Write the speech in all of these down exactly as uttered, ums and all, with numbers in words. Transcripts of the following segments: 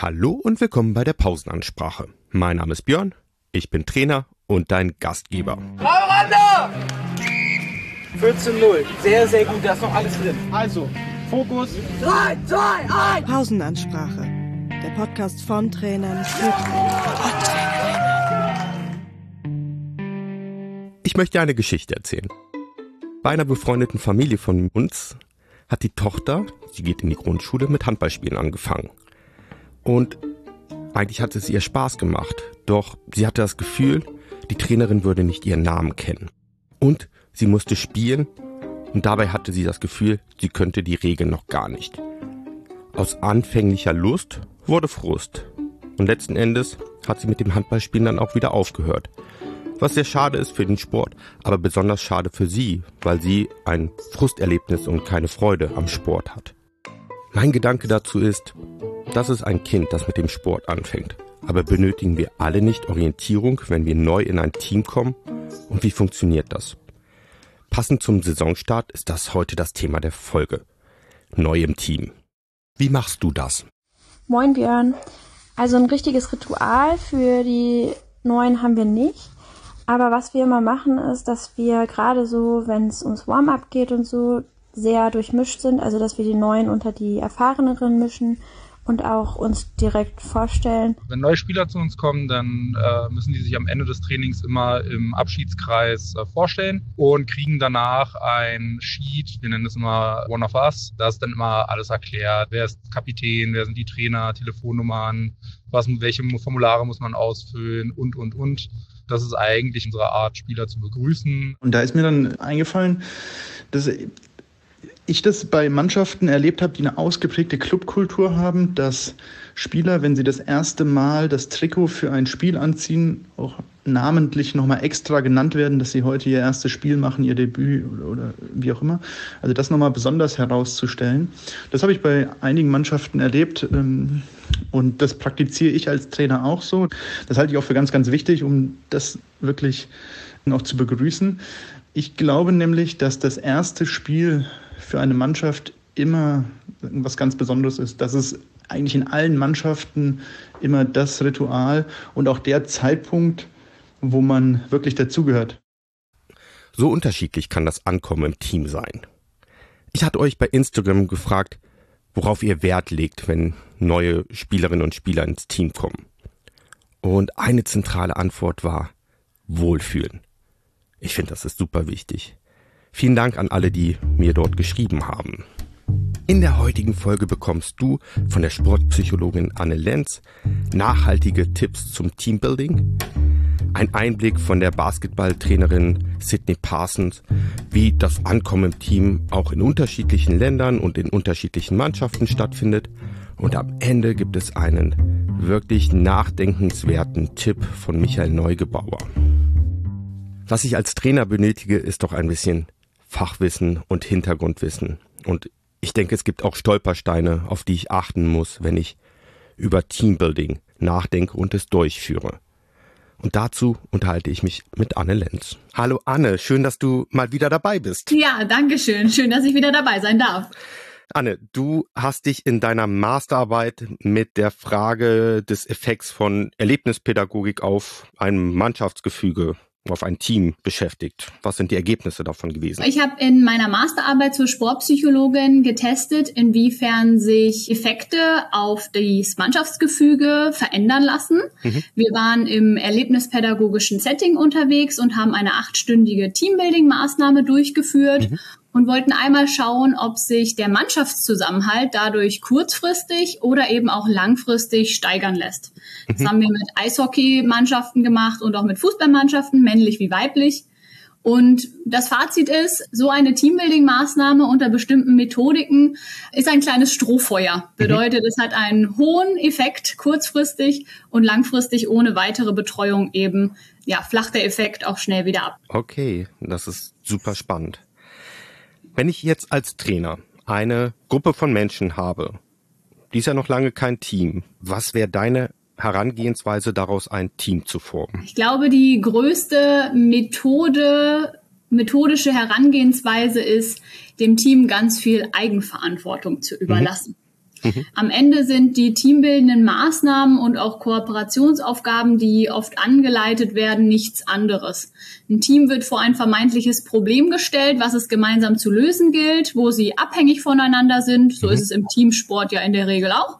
Hallo und willkommen bei der Pausenansprache. Mein Name ist Björn, ich bin Trainer und dein Gastgeber. Miranda! vierzehn null, sehr, sehr gut, da ist noch alles drin. Also, Fokus. drei, zwei, eins! Pausenansprache, der Podcast von Trainern für Trainer und Trainerinnen. Ich möchte dir eine Geschichte erzählen. Bei einer befreundeten Familie von uns hat die Tochter, sie geht in die Grundschule, mit Handballspielen angefangen. Und eigentlich hatte es ihr Spaß gemacht, doch sie hatte das Gefühl, die Trainerin würde nicht ihren Namen kennen. Und sie musste spielen und dabei hatte sie das Gefühl, sie könnte die Regeln noch gar nicht. Aus anfänglicher Lust wurde Frust. Und letzten Endes hat sie mit dem Handballspielen dann auch wieder aufgehört. Was sehr schade ist für den Sport, aber besonders schade für sie, weil sie ein Frusterlebnis und keine Freude am Sport hat. Mein Gedanke dazu ist, das ist ein Kind, das mit dem Sport anfängt. Aber benötigen wir alle nicht Orientierung, wenn wir neu in ein Team kommen? Und wie funktioniert das? Passend zum Saisonstart ist das heute das Thema der Folge. Neu im Team. Wie machst du das? Moin Björn. Also ein richtiges Ritual für die Neuen haben wir nicht. Aber was wir immer machen ist, dass wir gerade so, wenn es ums Warm-up geht und so, sehr durchmischt sind. Also dass wir die Neuen unter die Erfahreneren mischen und auch uns direkt vorstellen. Wenn neue Spieler zu uns kommen, dann äh, müssen die sich am Ende des Trainings immer im Abschiedskreis äh, vorstellen und kriegen danach ein Sheet, wir nennen es immer One of Us. Da ist dann immer alles erklärt. Wer ist Kapitän, wer sind die Trainer, Telefonnummern, was, welche Formulare muss man ausfüllen und, und, und. Das ist eigentlich unsere Art, Spieler zu begrüßen. Und da ist mir dann eingefallen, dass ich das bei Mannschaften erlebt habe, die eine ausgeprägte Clubkultur haben, dass Spieler, wenn sie das erste Mal das Trikot für ein Spiel anziehen, auch namentlich nochmal extra genannt werden, dass sie heute ihr erstes Spiel machen, ihr Debüt oder, oder wie auch immer. Also das nochmal besonders herauszustellen. Das habe ich bei einigen Mannschaften erlebt und das praktiziere ich als Trainer auch so. Das halte ich auch für ganz, ganz wichtig, um das wirklich auch zu begrüßen. Ich glaube nämlich, dass das erste Spiel für eine Mannschaft immer was ganz Besonderes ist. Das ist eigentlich in allen Mannschaften immer das Ritual und auch der Zeitpunkt, wo man wirklich dazugehört. So unterschiedlich kann das Ankommen im Team sein. Ich hatte euch bei Instagram gefragt, worauf ihr Wert legt, wenn neue Spielerinnen und Spieler ins Team kommen. Und eine zentrale Antwort war Wohlfühlen. Ich finde, das ist super wichtig. Vielen Dank an alle, die mir dort geschrieben haben. In der heutigen Folge bekommst du von der Sportpsychologin Anne Lenz nachhaltige Tipps zum Teambuilding, ein Einblick von der Basketballtrainerin Sydney Parsons, wie das Ankommen im Team auch in unterschiedlichen Ländern und in unterschiedlichen Mannschaften stattfindet. Und am Ende gibt es einen wirklich nachdenkenswerten Tipp von Michael Neugebauer. Was ich als Trainer benötige, ist doch ein bisschen Fachwissen und Hintergrundwissen. Und ich denke, es gibt auch Stolpersteine, auf die ich achten muss, wenn ich über Teambuilding nachdenke und es durchführe. Und dazu unterhalte ich mich mit Anne Lenz. Hallo Anne, schön, dass du mal wieder dabei bist. Ja, danke schön. Schön, dass ich wieder dabei sein darf. Anne, du hast dich in deiner Masterarbeit mit der Frage des Effekts von Erlebnispädagogik auf ein Mannschaftsgefüge, auf ein Team beschäftigt. Was sind die Ergebnisse davon gewesen? Ich habe in meiner Masterarbeit zur Sportpsychologin getestet, inwiefern sich Effekte auf das Mannschaftsgefüge verändern lassen. Mhm. Wir waren im erlebnispädagogischen Setting unterwegs und haben eine achtstündige Teambuilding-Maßnahme durchgeführt. Mhm. Und wollten einmal schauen, ob sich der Mannschaftszusammenhalt dadurch kurzfristig oder eben auch langfristig steigern lässt. Mhm. Das haben wir mit Eishockey-Mannschaften gemacht und auch mit Fußballmannschaften, männlich wie weiblich. Und das Fazit ist, so eine Teambuilding-Maßnahme unter bestimmten Methodiken ist ein kleines Strohfeuer. Bedeutet, mhm. es hat einen hohen Effekt kurzfristig und langfristig ohne weitere Betreuung eben, ja, flacht der Effekt auch schnell wieder ab. Okay, das ist super spannend. Wenn ich jetzt als Trainer eine Gruppe von Menschen habe, die ist ja noch lange kein Team, was wäre deine Herangehensweise, daraus ein Team zu formen? Ich glaube, die größte Methode, methodische Herangehensweise ist, dem Team ganz viel Eigenverantwortung zu überlassen. Mhm. Mhm. Am Ende sind die teambildenden Maßnahmen und auch Kooperationsaufgaben, die oft angeleitet werden, nichts anderes. Ein Team wird vor ein vermeintliches Problem gestellt, was es gemeinsam zu lösen gilt, wo sie abhängig voneinander sind. So mhm. ist es im Teamsport ja in der Regel auch.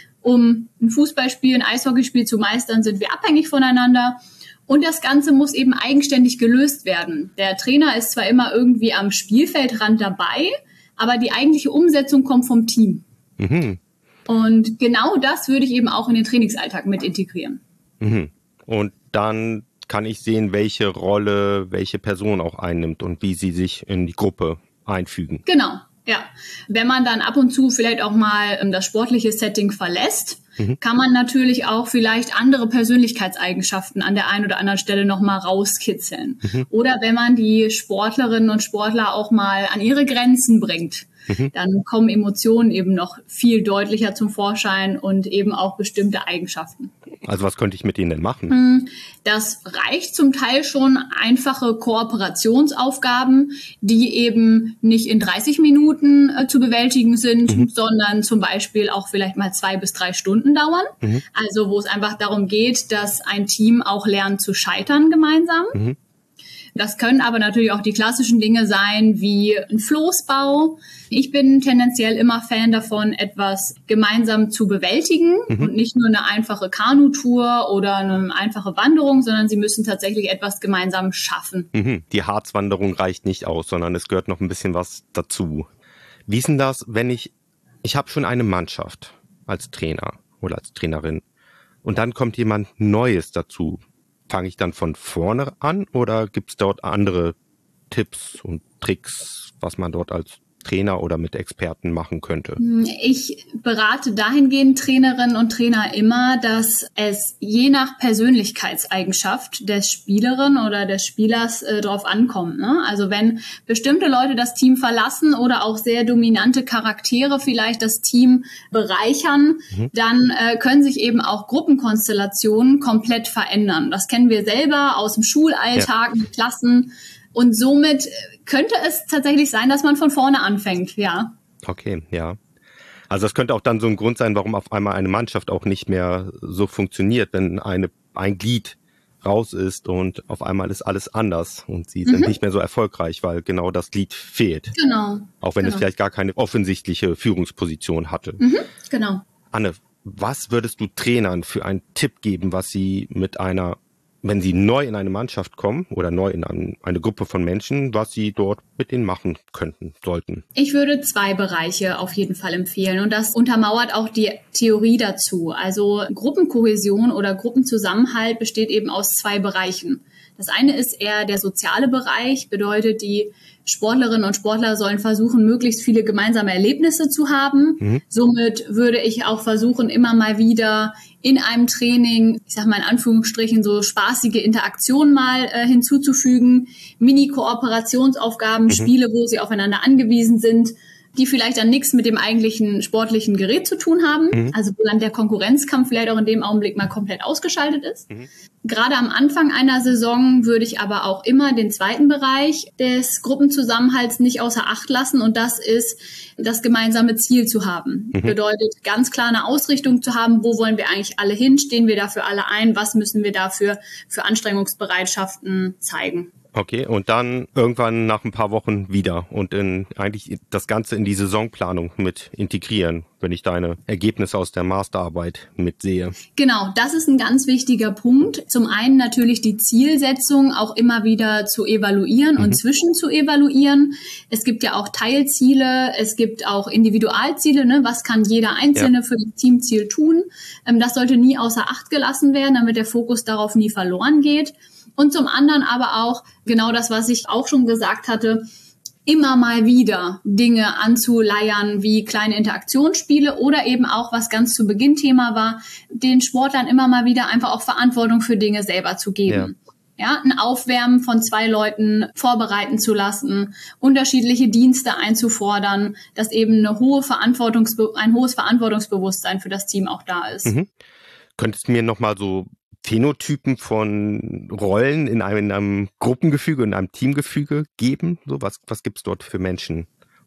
Um ein Fußballspiel, ein Eishockeyspiel zu meistern, sind wir abhängig voneinander. Und das Ganze muss eben eigenständig gelöst werden. Der Trainer ist zwar immer irgendwie am Spielfeldrand dabei, aber die eigentliche Umsetzung kommt vom Team. Mhm. Und genau das würde ich eben auch in den Trainingsalltag mit integrieren. Mhm. Und dann kann ich sehen, welche Rolle welche Person auch einnimmt und wie sie sich in die Gruppe einfügen. Genau, ja. Wenn man dann ab und zu vielleicht auch mal ähm, das sportliche Setting verlässt, mhm. kann man natürlich auch vielleicht andere Persönlichkeitseigenschaften an der einen oder anderen Stelle nochmal rauskitzeln. Mhm. Oder wenn man die Sportlerinnen und Sportler auch mal an ihre Grenzen bringt, mhm. dann kommen Emotionen eben noch viel deutlicher zum Vorschein und eben auch bestimmte Eigenschaften. Also was könnte ich mit denen denn machen? Das reicht zum Teil schon einfache Kooperationsaufgaben, die eben nicht in dreißig Minuten äh, zu bewältigen sind, mhm. sondern zum Beispiel auch vielleicht mal zwei bis drei Stunden dauern. Mhm. Also wo es einfach darum geht, dass ein Team auch lernt zu scheitern gemeinsam. Mhm. Das können aber natürlich auch die klassischen Dinge sein, wie ein Floßbau. Ich bin tendenziell immer Fan davon, etwas gemeinsam zu bewältigen mhm. und nicht nur eine einfache Kanutour oder eine einfache Wanderung, sondern sie müssen tatsächlich etwas gemeinsam schaffen. Mhm. Die Harzwanderung reicht nicht aus, sondern es gehört noch ein bisschen was dazu. Wie ist denn das, wenn ich, ich habe schon eine Mannschaft als Trainer oder als Trainerin und dann kommt jemand Neues dazu? Fange ich dann von vorne an oder gibt es dort andere Tipps und Tricks, was man dort als Trainer oder mit Experten machen könnte? Ich berate dahingehend Trainerinnen und Trainer immer, dass es je nach Persönlichkeitseigenschaft der Spielerin oder des Spielers äh, drauf ankommt. Ne? Also wenn bestimmte Leute das Team verlassen oder auch sehr dominante Charaktere vielleicht das Team bereichern, mhm. dann äh, können sich eben auch Gruppenkonstellationen komplett verändern. Das kennen wir selber aus dem Schulalltag, ja. mit Klassen. Und somit könnte es tatsächlich sein, dass man von vorne anfängt, ja. Okay, ja. Also das könnte auch dann so ein Grund sein, warum auf einmal eine Mannschaft auch nicht mehr so funktioniert, wenn eine ein Glied raus ist und auf einmal ist alles anders und sie sind mhm. nicht mehr so erfolgreich, weil genau das Glied fehlt. Genau. Auch wenn genau. es vielleicht gar keine offensichtliche Führungsposition hatte. Mhm. Genau. Anne, was würdest du Trainern für einen Tipp geben, was sie mit einer, wenn sie neu in eine Mannschaft kommen oder neu in ein, eine Gruppe von Menschen, was sie dort mit denen machen könnten, sollten? Ich würde zwei Bereiche auf jeden Fall empfehlen und das untermauert auch die Theorie dazu. Also Gruppenkohäsion oder Gruppenzusammenhalt besteht eben aus zwei Bereichen. Das eine ist eher der soziale Bereich, bedeutet, die Sportlerinnen und Sportler sollen versuchen, möglichst viele gemeinsame Erlebnisse zu haben. Mhm. Somit würde ich auch versuchen, immer mal wieder in einem Training, ich sag mal in Anführungsstrichen, so spaßige Interaktionen mal äh, hinzuzufügen, Mini-Kooperationsaufgaben, mhm. Spiele, wo sie aufeinander angewiesen sind, die vielleicht dann nichts mit dem eigentlichen sportlichen Gerät zu tun haben, mhm. also wo dann der Konkurrenzkampf vielleicht auch in dem Augenblick mal komplett ausgeschaltet ist. Mhm. Gerade am Anfang einer Saison würde ich aber auch immer den zweiten Bereich des Gruppenzusammenhalts nicht außer Acht lassen und das ist, das gemeinsame Ziel zu haben. Mhm. Bedeutet, ganz klar eine Ausrichtung zu haben, wo wollen wir eigentlich alle hin, stehen wir dafür alle ein, was müssen wir dafür für Anstrengungsbereitschaften zeigen. Okay, und dann irgendwann nach ein paar Wochen wieder und in, eigentlich das Ganze in die Saisonplanung mit integrieren, wenn ich deine Ergebnisse aus der Masterarbeit mitsehe. Genau, das ist ein ganz wichtiger Punkt. Zum einen natürlich die Zielsetzung auch immer wieder zu evaluieren mhm. und zwischen zu evaluieren. Es gibt ja auch Teilziele, es gibt auch Individualziele, ne? Was kann jeder Einzelne ja. für das Teamziel tun? Das sollte nie außer Acht gelassen werden, damit der Fokus darauf nie verloren geht. Und zum anderen aber auch genau das, was ich auch schon gesagt hatte, immer mal wieder Dinge anzuleiern wie kleine Interaktionsspiele oder eben auch, was ganz zu Beginn Thema war, den Sportlern immer mal wieder einfach auch Verantwortung für Dinge selber zu geben. Ja, ja ein Aufwärmen von zwei Leuten vorbereiten zu lassen, unterschiedliche Dienste einzufordern, dass eben eine hohe Verantwortungsbe- ein hohes Verantwortungsbewusstsein für das Team auch da ist. Mhm. Könntest du mir nochmal so Phänotypen von Rollen in einem, in einem Gruppengefüge, in einem Teamgefüge geben? So, was, was gibt's dort für Menschen?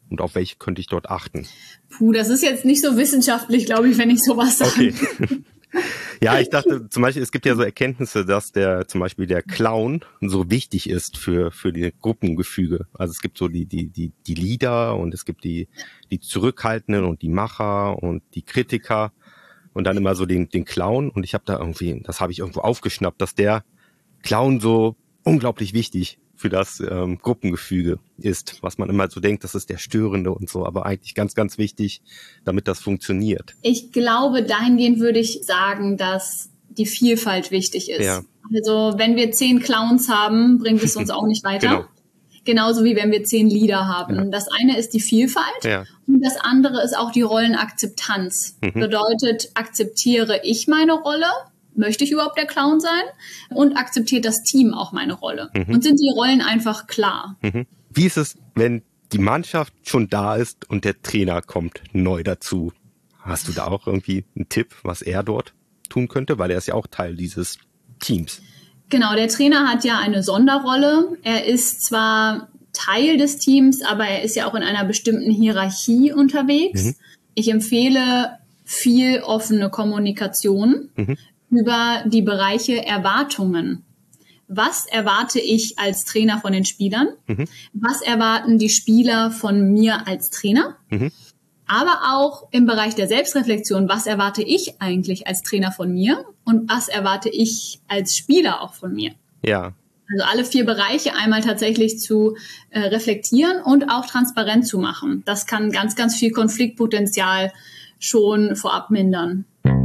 Und auf welche könnte ich dort achten? Puh, das ist jetzt nicht so wissenschaftlich, glaube ich, wenn ich sowas sage. Okay. Ja, ich dachte zum Beispiel, es gibt ja so Erkenntnisse, dass der zum Beispiel der Clown so wichtig ist für für die Gruppengefüge. Also es gibt so die die die die Leader und es gibt die die Zurückhaltenden und die Macher und die Kritiker und dann immer so den den Clown. Und ich habe da irgendwie, das habe ich irgendwo aufgeschnappt, dass der Clown so unglaublich wichtig für das ähm, Gruppengefüge ist, was man immer so denkt, das ist der Störende und so, aber eigentlich ganz, ganz wichtig, damit das funktioniert. Ich glaube, dahingehend würde ich sagen, dass die Vielfalt wichtig ist. Ja. Also wenn wir zehn Clowns haben, bringt es uns auch nicht weiter. Genau. Genauso wie wenn wir zehn Lieder haben. Ja. Das eine ist die Vielfalt Ja. und das andere ist auch die Rollenakzeptanz. Mhm. Bedeutet, akzeptiere ich meine Rolle? Möchte ich überhaupt der Clown sein? Und akzeptiert das Team auch meine Rolle? Mhm. Und sind die Rollen einfach klar? Mhm. Wie ist es, wenn die Mannschaft schon da ist und der Trainer kommt neu dazu? Hast du da auch irgendwie einen Tipp, was er dort tun könnte? Weil er ist ja auch Teil dieses Teams. Genau, der Trainer hat ja eine Sonderrolle. Er ist zwar Teil des Teams, aber er ist ja auch in einer bestimmten Hierarchie unterwegs. Mhm. Ich empfehle viel offene Kommunikation Mhm. über die Bereiche Erwartungen. Was erwarte ich als Trainer von den Spielern? Mhm. Was erwarten die Spieler von mir als Trainer? Mhm. Aber auch im Bereich der Selbstreflexion, was erwarte ich eigentlich als Trainer von mir? Und was erwarte ich als Spieler auch von mir? Ja. Also alle vier Bereiche einmal tatsächlich zu äh, reflektieren und auch transparent zu machen. Das kann ganz, ganz viel Konfliktpotenzial schon vorab mindern.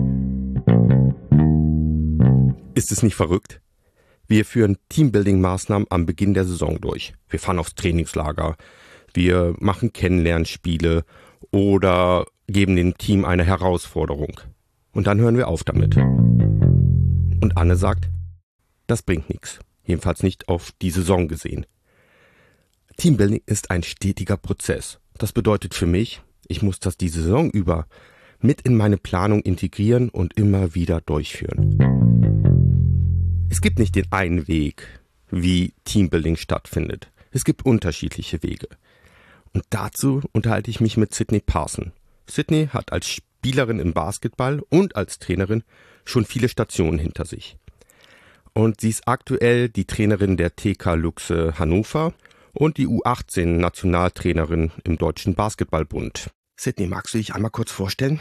Ist es nicht verrückt? Wir führen Teambuilding-Maßnahmen am Beginn der Saison durch. Wir fahren aufs Trainingslager, wir machen Kennenlernspiele oder geben dem Team eine Herausforderung. Und dann hören wir auf damit. Und Anne sagt, das bringt nichts. Jedenfalls nicht auf die Saison gesehen. Teambuilding ist ein stetiger Prozess. Das bedeutet für mich, ich muss das die Saison über mit in meine Planung integrieren und immer wieder durchführen. Es gibt nicht den einen Weg, wie Teambuilding stattfindet. Es gibt unterschiedliche Wege. Und dazu unterhalte ich mich mit Sydney Parson. Sydney hat als Spielerin im Basketball und als Trainerin schon viele Stationen hinter sich. Und sie ist aktuell die Trainerin der T K Luxe Hannover und die U achtzehn Nationaltrainerin im Deutschen Basketballbund. Sydney, magst du dich einmal kurz vorstellen?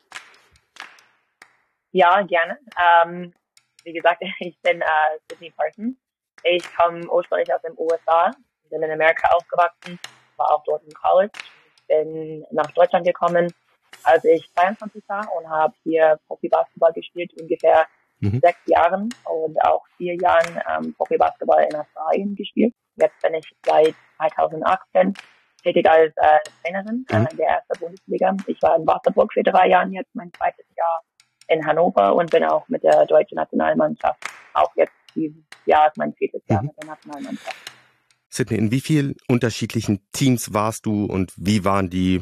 Ja, gerne. Ähm, wie gesagt, ich bin äh, Sydney Parson. Ich komme ursprünglich aus den U S A, bin in Amerika aufgewachsen, war auch dort im College, bin nach Deutschland gekommen, als ich zweiundzwanzig war und habe hier Profi-Basketball gespielt, ungefähr mhm. sechs Jahren und auch vier Jahren ähm, Profi-Basketball in Australien gespielt. Jetzt bin ich seit zweitausendachtzehn tätig als äh, Trainerin äh, in der ersten Bundesliga. Ich war in Wasserburg für drei Jahre, jetzt mein zweites Jahr in Hannover und bin auch mit der deutschen Nationalmannschaft, auch jetzt dieses Jahr ist mein viertes Jahr mhm. mit der Nationalmannschaft. Sydney, in wie vielen unterschiedlichen Teams warst du und wie waren die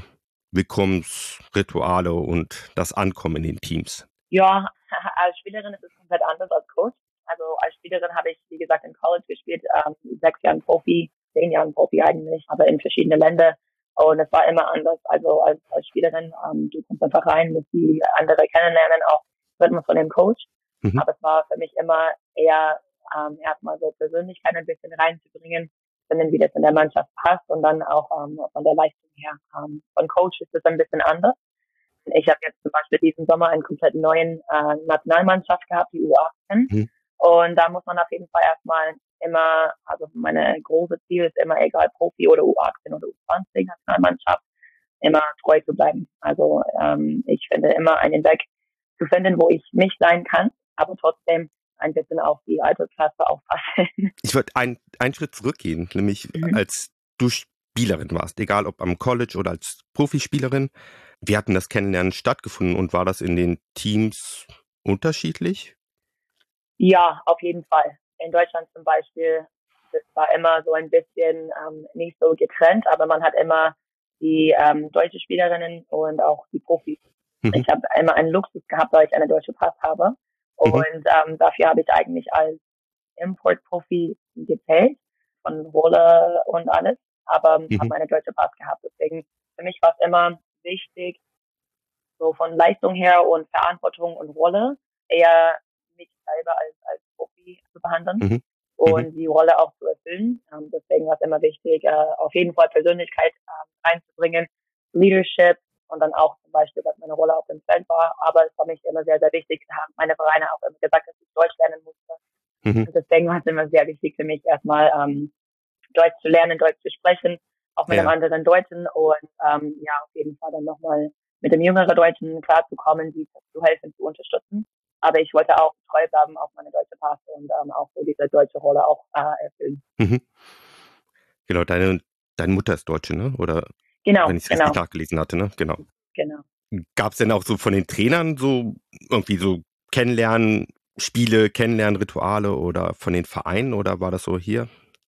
Willkommensrituale und das Ankommen in den Teams? Ja, als Spielerin ist es komplett anders als Coach. Also als Spielerin habe ich, wie gesagt, im College gespielt, ähm, sechs Jahren Profi, zehn Jahren Profi eigentlich, aber in verschiedene Länder. Und es war immer anders. Also als, als Spielerin, ähm, du kommst einfach rein, musst die andere kennenlernen, auch Rhythmus von dem Coach. Mhm. Aber es war für mich immer eher ähm, erstmal so Persönlichkeit ein bisschen reinzubringen, finden, wie das in der Mannschaft passt und dann auch ähm, von der Leistung her. Ähm, von Coach ist es ein bisschen anders. Ich habe jetzt zum Beispiel diesen Sommer einen komplett neuen äh, Nationalmannschaft gehabt, die U achtzehn. Mhm. Und da muss man auf jeden Fall erstmal immer, also meine große Ziel ist immer, egal Profi oder U achtzehn oder U zwanzig Nationalmannschaft, immer treu zu bleiben. Also ähm, ich finde immer einen Weg zu finden, wo ich mich sein kann, aber trotzdem ein bisschen auf die Altersklasse aufpassen. Ich würde ein, einen Schritt zurückgehen, nämlich mhm. als du Spielerin warst, egal ob am College oder als Profispielerin. Wie hatten das Kennenlernen stattgefunden und war das in den Teams unterschiedlich? Ja, auf jeden Fall. In Deutschland zum Beispiel, das war immer so ein bisschen ähm, nicht so getrennt, aber man hat immer die ähm, deutsche Spielerinnen und auch die Profis. Mhm. Ich habe immer einen Luxus gehabt, weil ich eine deutsche Pass habe. Und mhm. ähm, dafür habe ich eigentlich als Import-Profi gezählt, von Rolle und alles. aber Mhm. habe meine deutsche Pass gehabt. Deswegen, für mich war es immer wichtig, so von Leistung her und Verantwortung und Rolle eher mich selber als, als Profi zu behandeln Mhm. und Mhm. die Rolle auch zu erfüllen. Ähm, deswegen war es immer wichtig, äh, auf jeden Fall Persönlichkeit äh, reinzubringen, Leadership und dann auch zum Beispiel, was meine Rolle auf dem Feld war. Aber es war mich immer sehr, sehr wichtig. Da haben meine Vereine auch immer gesagt, dass ich Deutsch lernen musste. Mhm. Und deswegen war es immer sehr wichtig für mich, erstmal ähm, Deutsch zu lernen, Deutsch zu sprechen, auch mit Ja. einem anderen Deutschen und ähm, ja, auf jeden Fall dann nochmal mit dem jüngeren Deutschen klarzukommen, die zu helfen, zu unterstützen. Aber ich wollte auch treu bleiben auf meine deutsche Pass und ähm, auch so diese deutsche Rolle auch äh, erfüllen. Mhm. Genau, deine, deine Mutter ist Deutsche, ne? Oder Genau, wenn ich es genau, richtig nachgelesen hatte, ne? Genau. genau. Gab es denn auch so von den Trainern so irgendwie so Kennenlernen, Spiele, Kennenlernen, Rituale oder von den Vereinen oder war das so hier?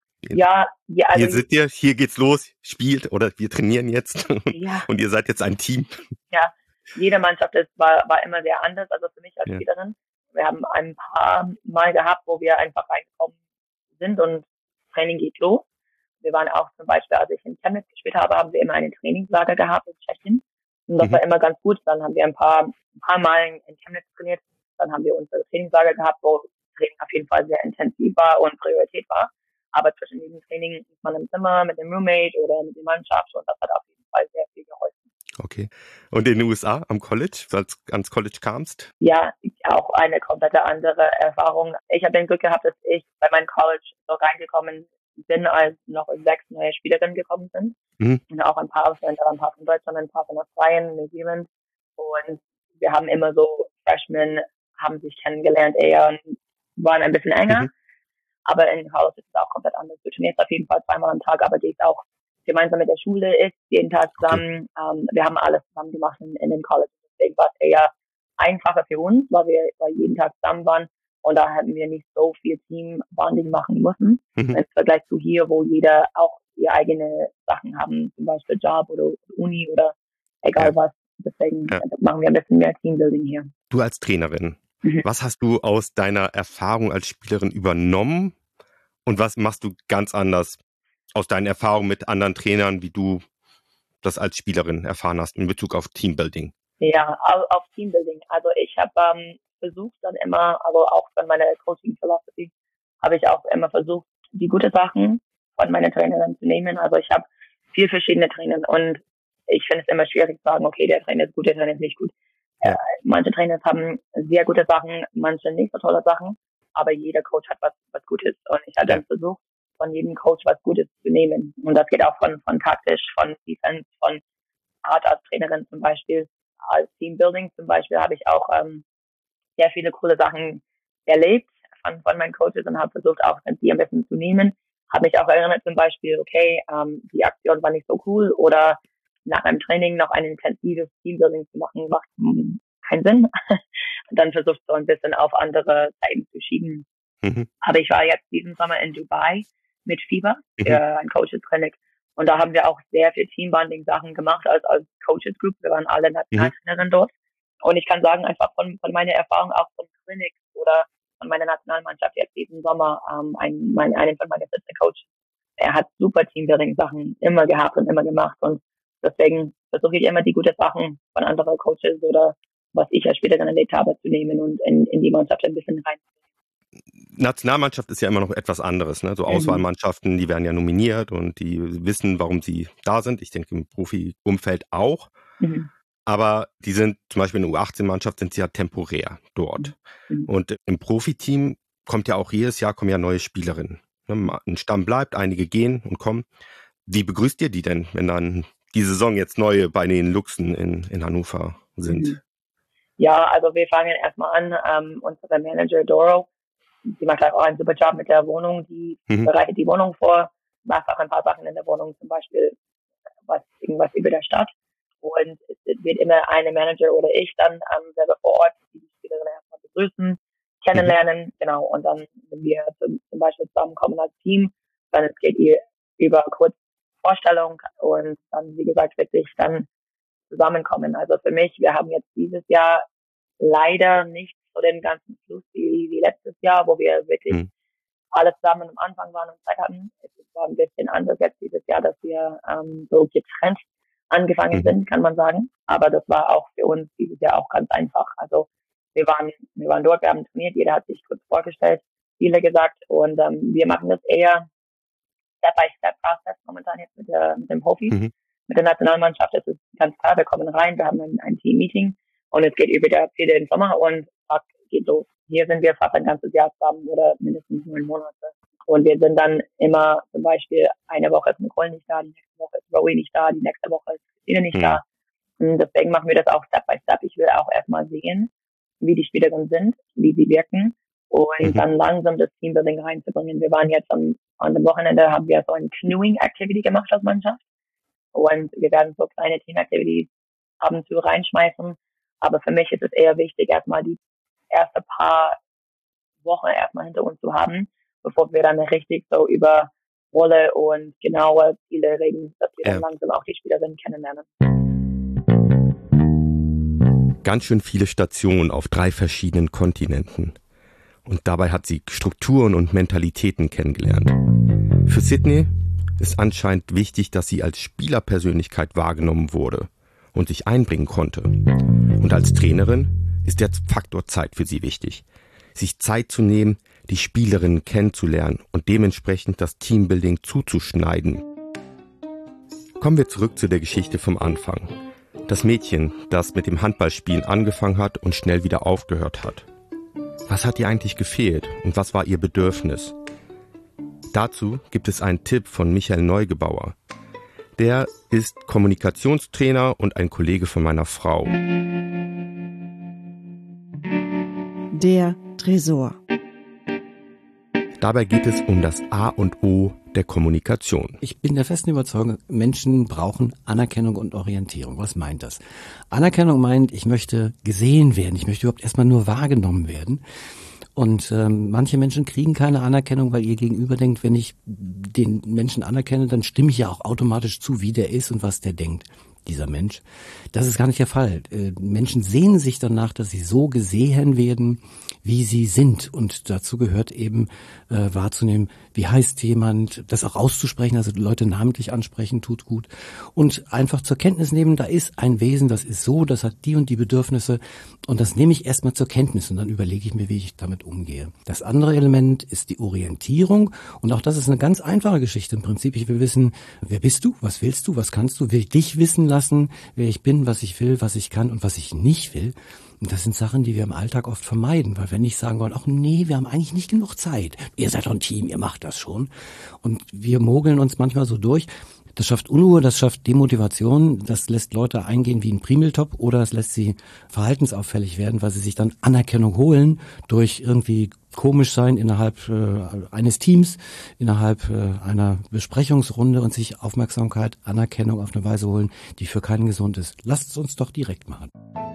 Ja, ja, also Hier seid ihr, hier geht's los, spielt oder wir trainieren jetzt ja, und ihr seid jetzt ein Team. ja, jede Mannschaft ist, war, war immer sehr anders, also für mich als Ja. Spielerin. Wir haben ein paar Mal gehabt, wo wir einfach reingekommen sind und Training geht los. Wir waren auch zum Beispiel, als ich in Chemnitz gespielt habe, haben wir immer eine Trainingslager gehabt in Tschechien. Und das Mhm. war immer ganz gut. Dann haben wir ein paar, ein paar Mal in Chemnitz trainiert. Dann haben wir unsere Trainingslager gehabt, wo Training auf jeden Fall sehr intensiv war und Priorität war. Aber zwischen diesen Trainings ist man im Zimmer mit dem Roommate oder mit der Mannschaft und das hat auf jeden Fall sehr viel geholfen. Okay. Und in den U S A am College, als du ans College kamst? Ja, auch eine komplette andere Erfahrung. Ich habe den Glück gehabt, dass ich bei meinem College so reingekommen bin, als noch sechs neue Spielerinnen gekommen sind. Mhm. Und auch ein paar, ein paar von Deutschland, ein paar von Australien, New Zealand. Und wir haben immer so, Freshmen haben sich kennengelernt eher und waren ein bisschen enger. Mhm. Aber in College ist es auch komplett anders. Du trainierst auf jeden Fall zweimal am Tag, aber gehst auch gemeinsam mit der Schule, ist jeden Tag zusammen. Okay. Ähm, wir haben alles zusammen gemacht in, in den College. Deswegen war es eher einfacher für uns, weil wir weil jeden Tag zusammen waren. Und da hatten wir nicht so viel Team-Bonding machen müssen. Mhm. Im Vergleich zu hier, wo jeder auch die eigene Sachen haben, zum Beispiel Job oder Uni oder egal ja. was. Deswegen ja. machen wir ein bisschen mehr Teambuilding hier. Du als Trainerin, mhm. was hast du aus deiner Erfahrung als Spielerin übernommen und was machst du ganz anders aus deinen Erfahrungen mit anderen Trainern, wie du das als Spielerin erfahren hast in Bezug auf Teambuilding? Ja, auf Teambuilding. Also ich habe ähm, versucht dann immer, also auch von meiner Coaching-Philosophy, habe ich auch immer versucht, die guten Sachen von meiner Trainerin zu nehmen. Also ich habe vier verschiedene Trainer und ich finde es immer schwierig zu sagen, okay, der Trainer ist gut, der Trainer ist nicht gut. Ja. Äh, manche Trainer haben sehr gute Sachen, manche nicht so tolle Sachen, aber jeder Coach hat was, was Gutes. Und ich habe ja. dann versucht, von jedem Coach was Gutes zu nehmen. Und das geht auch von, von taktisch, von Defense, von Art als Trainerin zum Beispiel. Als Teambuilding zum Beispiel habe ich auch ähm, sehr viele coole Sachen erlebt von, von meinen Coaches und habe versucht, auch die ein bisschen zu nehmen. Habe mich auch erinnert zum Beispiel, okay, ähm, die Aktion war nicht so cool oder nach einem Training noch ein intensives Teambuilding zu machen, macht hm, keinen Sinn. Und dann versucht so ein bisschen auf andere Zeiten zu schieben. Mhm. Aber ich war jetzt diesen Sommer in Dubai mit FIBA, mhm. für ein Coaches Clinic. Und da haben wir auch sehr viel Teambonding-Sachen gemacht als, als Coaches Group. Wir waren alle Nationaltrainerinnen mhm. dort. Und ich kann sagen, einfach von, von meiner Erfahrung auch von Clinics oder von meiner Nationalmannschaft jetzt diesen Sommer, ähm, ein, mein, einen von meinen Assistant Coaches, er hat super Teambuilding-Sachen immer gehabt und immer gemacht. Und deswegen versuche ich immer die guten Sachen von anderen Coaches oder was ich als Spielerin erlebt habe, zu nehmen und in, in die Mannschaft ein bisschen rein. Nationalmannschaft ist ja immer noch etwas anderes, ne? So mhm. Auswahlmannschaften, die werden ja nominiert und die wissen, warum sie da sind. Ich denke im Profi-Umfeld auch. Mhm. Aber die sind zum Beispiel in der U achtzehn-Mannschaft sind sie ja temporär dort. Mhm. Und im Profiteam kommt ja auch jedes Jahr kommen ja neue Spielerinnen. Ein Stamm bleibt, einige gehen und kommen. Wie begrüßt ihr die denn, wenn dann die Saison jetzt neue bei den Luchsen in, in Hannover sind? Mhm. Ja, also wir fangen erstmal an, ähm, unsere Manager Doro, die macht auch einen super Job mit der Wohnung, die mhm. bereitet die Wohnung vor, macht auch ein paar Sachen in der Wohnung, zum Beispiel was irgendwas über der Stadt. Und es wird immer eine Manager oder ich dann ähm, selber vor Ort die Spielerin erstmal begrüßen, kennenlernen, mhm. genau. Und dann, wenn wir zum, zum Beispiel zusammenkommen als Team, dann es geht ihr über kurz Vorstellung und dann, wie gesagt, wirklich dann zusammenkommen. Also für mich, wir haben jetzt dieses Jahr leider nicht so den ganzen Fluss wie, wie letztes Jahr, wo wir wirklich mhm. alle zusammen am Anfang waren und Zeit hatten. Es ist war ein bisschen anders jetzt dieses Jahr, dass wir ähm, so getrennt angefangen mhm. sind, kann man sagen. Aber das war auch für uns dieses Jahr auch ganz einfach. Also wir waren, wir waren dort, wir haben trainiert, jeder hat sich kurz vorgestellt, viele gesagt und ähm, wir machen das eher Step-by-Step-Prozess momentan jetzt mit, der, mit dem Profi, mhm. mit der Nationalmannschaft. Es ist ganz klar, wir kommen rein, wir haben ein, ein Team-Meeting und es geht über der für den Sommer und zack, geht los. Hier sind wir fast ein ganzes Jahr zusammen oder mindestens neun Monate. Und wir sind dann immer zum Beispiel, eine Woche ist Nicole nicht da, die nächste Woche ist Rowie nicht da, die nächste Woche ist Christine nicht mhm. da. Und deswegen machen wir das auch Step by Step. Ich will auch erstmal sehen, wie die Spielerinnen sind, wie sie wirken und mhm. dann langsam das Teambuilding reinzubringen. Wir waren jetzt am, an dem Wochenende, haben wir so eine Canoeing-Activity gemacht als Mannschaft und wir werden so kleine Team-Activities ab und zu reinschmeißen. Aber für mich ist es eher wichtig, erstmal die erste paar Wochen erstmal hinter uns zu haben, bevor wir dann richtig so über Rolle und genaue Ziele reden, dass wir dann ja. langsam auch die Spielerinnen kennenlernen. Ganz schön viele Stationen auf drei verschiedenen Kontinenten. Und dabei hat sie Strukturen und Mentalitäten kennengelernt. Für Sydney ist anscheinend wichtig, dass sie als Spielerpersönlichkeit wahrgenommen wurde und sich einbringen konnte. Und als Trainerin ist der Faktor Zeit für sie wichtig. Sich Zeit zu nehmen, die Spielerinnen kennenzulernen und dementsprechend das Teambuilding zuzuschneiden. Kommen wir zurück zu der Geschichte vom Anfang. Das Mädchen, das mit dem Handballspielen angefangen hat und schnell wieder aufgehört hat. Was hat ihr eigentlich gefehlt und was war ihr Bedürfnis? Dazu gibt es einen Tipp von Michael Neugebauer. Der ist Kommunikationstrainer und ein Kollege von meiner Frau. Der Tresor. Dabei geht es um das A und O der Kommunikation. Ich bin der festen Überzeugung, Menschen brauchen Anerkennung und Orientierung. Was meint das? Anerkennung meint, ich möchte gesehen werden, ich möchte überhaupt erstmal nur wahrgenommen werden. Und ähm, manche Menschen kriegen keine Anerkennung, weil ihr Gegenüber denkt, wenn ich den Menschen anerkenne, dann stimme ich ja auch automatisch zu, wie der ist und was der denkt, dieser Mensch. Das ist gar nicht der Fall. Äh, Menschen sehnen sich danach, dass sie so gesehen werden, wie sie sind. Und dazu gehört eben äh, wahrzunehmen, wie heißt jemand, das auch auszusprechen, also Leute namentlich ansprechen, tut gut. Und einfach zur Kenntnis nehmen, da ist ein Wesen, das ist so, das hat die und die Bedürfnisse. Und das nehme ich erstmal zur Kenntnis und dann überlege ich mir, wie ich damit umgehe. Das andere Element ist die Orientierung. Und auch das ist eine ganz einfache Geschichte im Prinzip. Ich will wissen, wer bist du, was willst du, was kannst du, will ich dich wissen lassen, wer ich bin, was ich will, was ich kann und was ich nicht will. Und das sind Sachen, die wir im Alltag oft vermeiden, weil wir nicht sagen wollen, ach nee, wir haben eigentlich nicht genug Zeit. Ihr seid doch ein Team, ihr macht das schon. Und wir mogeln uns manchmal so durch. Das schafft Unruhe, das schafft Demotivation, das lässt Leute eingehen wie ein Primeltop oder es lässt sie verhaltensauffällig werden, weil sie sich dann Anerkennung holen durch irgendwie komisch sein innerhalb äh, eines Teams, innerhalb äh, einer Besprechungsrunde und sich Aufmerksamkeit, Anerkennung auf eine Weise holen, die für keinen gesund ist. Lasst es uns doch direkt machen.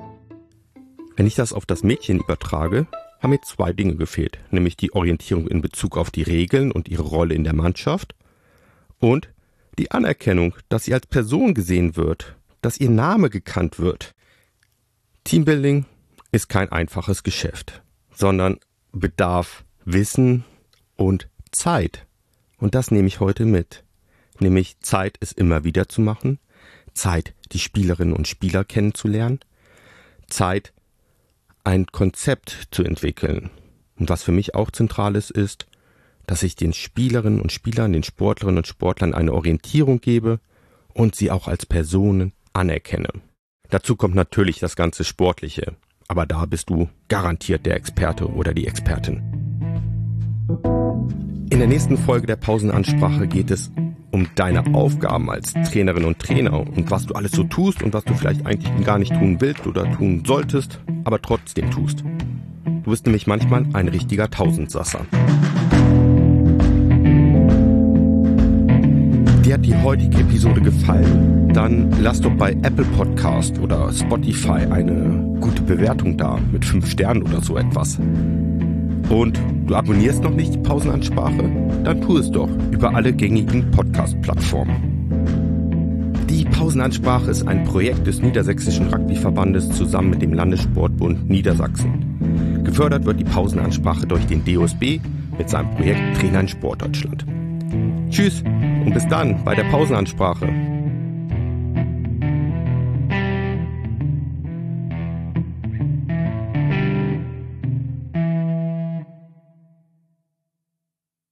Wenn ich das auf das Mädchen übertrage, haben mir zwei Dinge gefehlt, nämlich die Orientierung in Bezug auf die Regeln und ihre Rolle in der Mannschaft und die Anerkennung, dass sie als Person gesehen wird, dass ihr Name gekannt wird. Teambuilding ist kein einfaches Geschäft, sondern bedarf Wissen und Zeit. Und das nehme ich heute mit. Nämlich Zeit, es immer wieder zu machen, Zeit, die Spielerinnen und Spieler kennenzulernen, Zeit, ein Konzept zu entwickeln. Und was für mich auch zentral ist, ist, dass ich den Spielerinnen und Spielern, den Sportlerinnen und Sportlern eine Orientierung gebe und sie auch als Personen anerkenne. Dazu kommt natürlich das ganze Sportliche, aber da bist du garantiert der Experte oder die Expertin. In der nächsten Folge der Pausenansprache geht es um deine Aufgaben als Trainerin und Trainer und was du alles so tust und was du vielleicht eigentlich gar nicht tun willst oder tun solltest, aber trotzdem tust. Du bist nämlich manchmal ein richtiger Tausendsasser. Dir hat die heutige Episode gefallen, dann lass doch bei Apple Podcast oder Spotify eine gute Bewertung da mit fünf Sternen oder so etwas. Und du abonnierst noch nicht die Pausenansprache? Dann tu es doch über alle gängigen Podcast-Plattformen. Die Pausenansprache ist ein Projekt des Niedersächsischen Rugbyverbandes zusammen mit dem Landessportbund Niedersachsen. Gefördert wird die Pausenansprache durch den D O S B mit seinem Projekt Trainer in Sportdeutschland. Tschüss und bis dann bei der Pausenansprache.